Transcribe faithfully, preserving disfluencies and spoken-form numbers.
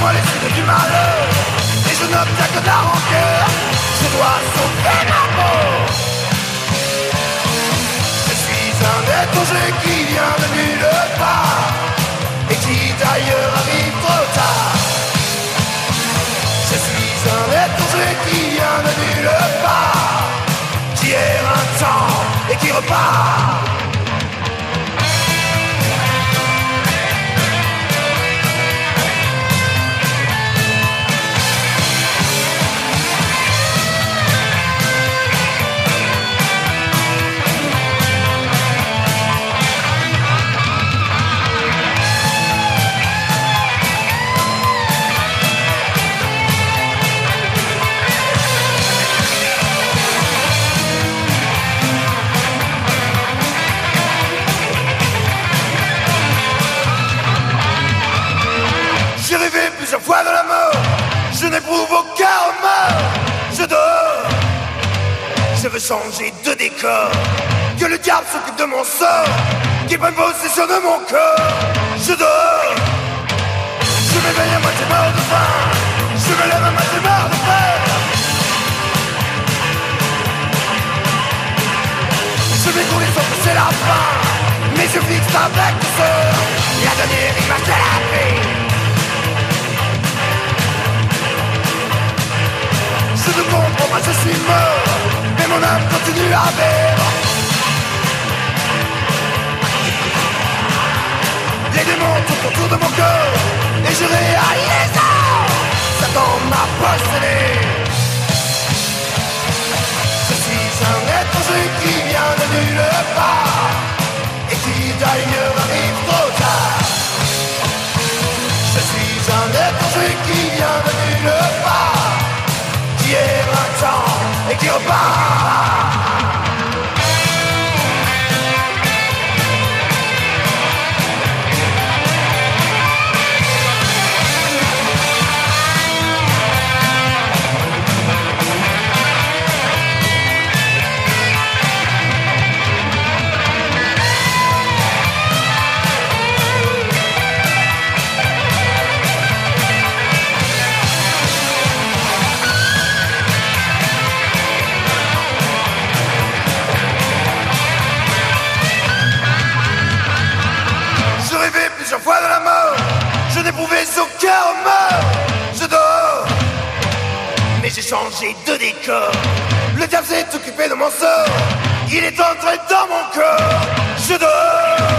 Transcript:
moi les signes du malheur, et je n'obtiens que de la rancœur. Je dois sauver ma peau. Je suis un étranger qui vient de nulle part, et qui d'ailleurs arrive trop tard. Je suis un étranger qui vient de nulle part, qui erre un temps et qui repart. J'ai rêvé plusieurs fois de la mort, je n'éprouve aucun remords. Je dors, je veux changer de décor, que le diable s'occupe de mon sort, qu'il prenne possession de mon corps. Je dors, je m'éveille à moitié mort de faim, je me lève à moitié mort de peur. Je m'écroule sans que c'est la fin, mais je fixe avec douceur la dernière image de la vie. Je ne comprends pas, je suis mort, mais mon âme continue à vivre. Les démons tournent autour de mon corps, et je réalise ça. Satan m'a possédé. Je suis un étranger qui vient de nulle part, et qui d'ailleurs arrive trop tard. Je suis un étranger qui vient de nulle part, qui erre un temps et qui repart. Plusieurs fois de la mort, je n'éprouvais aucun remords. Je dors, mais j'ai changé de décor. Le diable s'est occupé de mon sort, il est entré dans mon corps. Je dors,